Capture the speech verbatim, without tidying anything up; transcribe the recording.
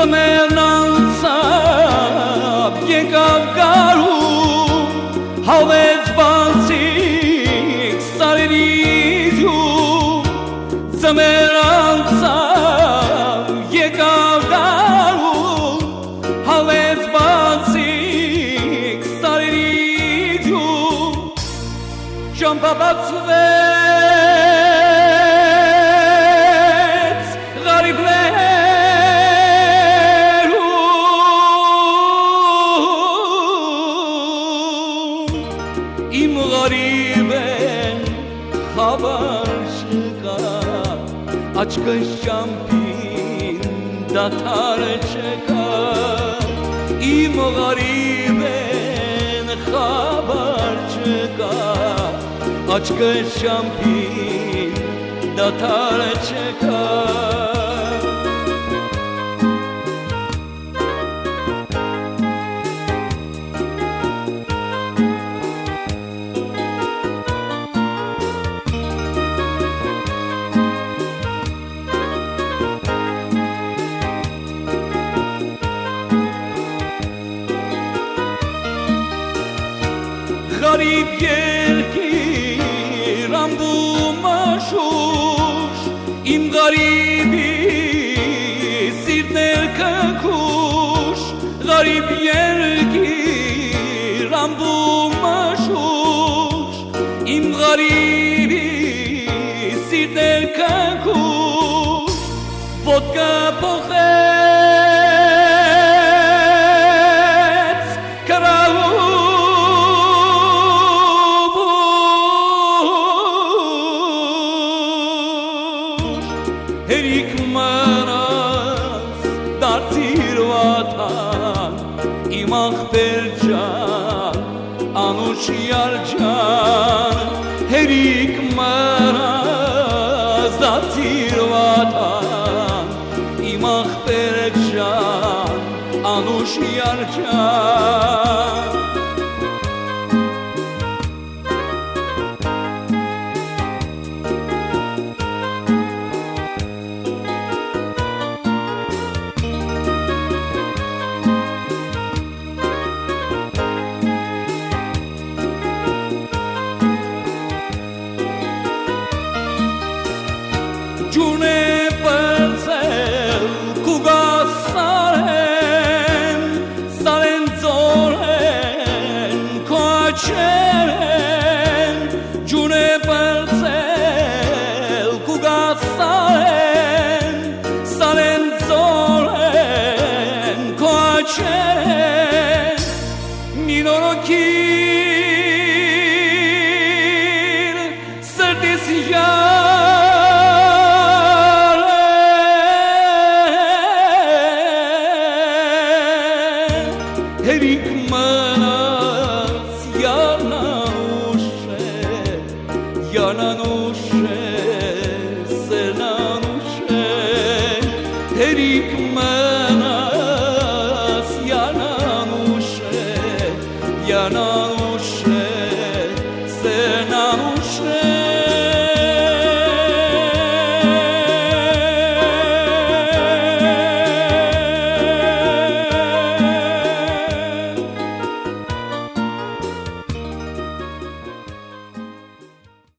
Ձմեռն անցավ, եկավ գարուն, հավեց բացիկ սարերից հյուն։ Ձմեռն անցավ, եկավ գարուն, հավեց բացիկ սարերից հյուն։ Ճամփա բացվեց ղարիբներում, իմ ղարիբեն խաբար չկա, աչքս ճամփին դադար չկա, իմ ղարիբեն խաբար չկա, աչքս ճամփին դադար չկա։ Գարիբ երկիր ամբում աշուշ, իմ գարիբի սիրտներ կքուշ, գարիբ երկիր ամբում աշուշ, իմ գարիբի սիրտներ կքուշ, ոտկա փոխեց կրահու Հերիք մնաց դարձիր վատան, իմ ախպեր ջան, անուշ յար ջան, հերիք մնաց դարձիր վատան, իմ ախպեր ջան, անուշ յար ջան։ Ջուն է պրծել կուգաս սարեն, սարեն ծորեն քո աչքերեն, ջուն է պրծել կուգաս սարեն, սարեն ծորեն քո աչքերեն, մի նորոգիր սրտիս Հերիք մնաց յանանուշ է, յանանուշ է, սերնանուշ է, հերիք մնաց յանանուշ է, յանանուշ է, սերնանուշ է